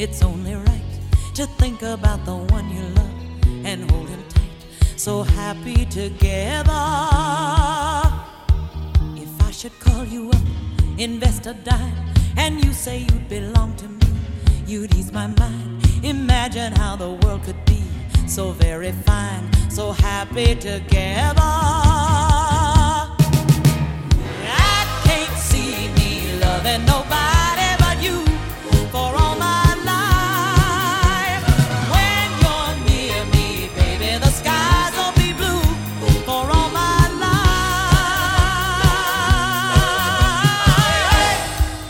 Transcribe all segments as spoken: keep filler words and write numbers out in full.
It's only right to think about the one you love and hold him tight, so happy together. If I should call you up, invest a dime, and you say you'd belong to me, you'd ease my mind. Imagine how the world could be so very fine, so happy together. I can't see me loving nobody but you for all my life. When you're near me, baby, the skies will be blue for all my life.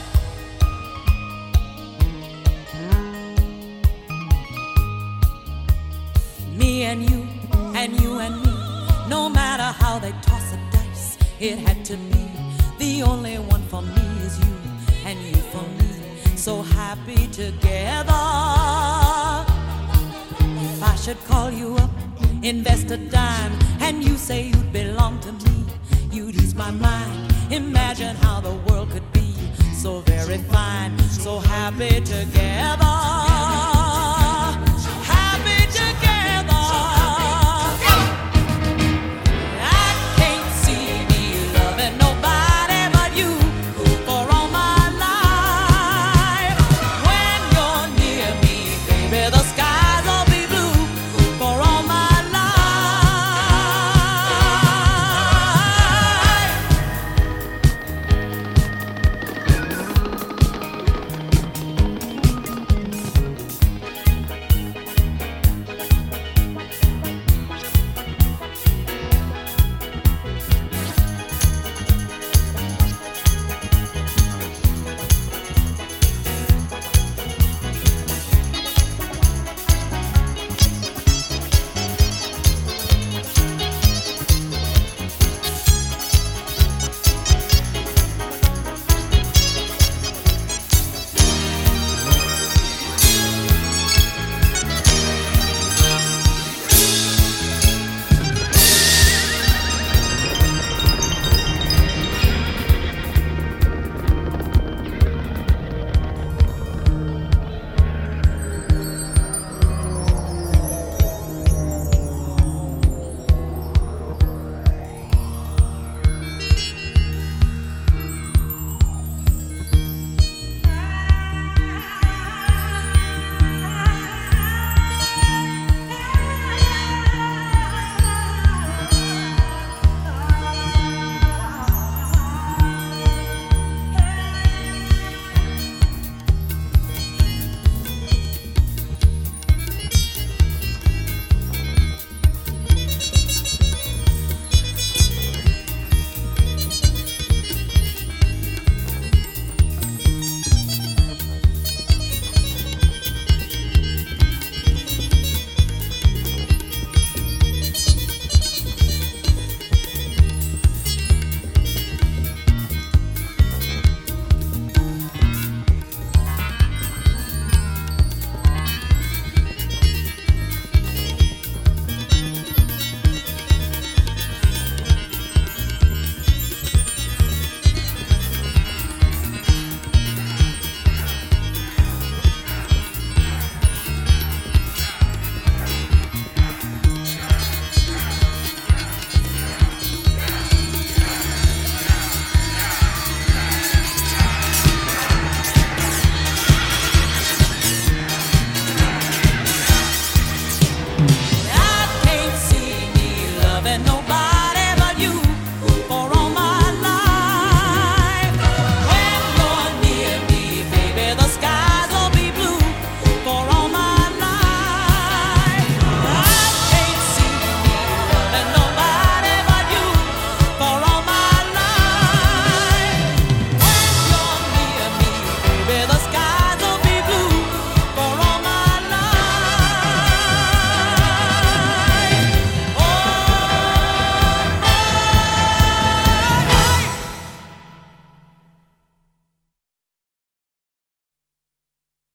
Me and you, and you and me, no matter how they toss the dice, it had to be. The only one for me is you, and you for me, so happy together. If I should call you up, invest a dime, and you say you'd belong to me, you'd ease my mind. Imagine how the world could be so very fine, so happy together.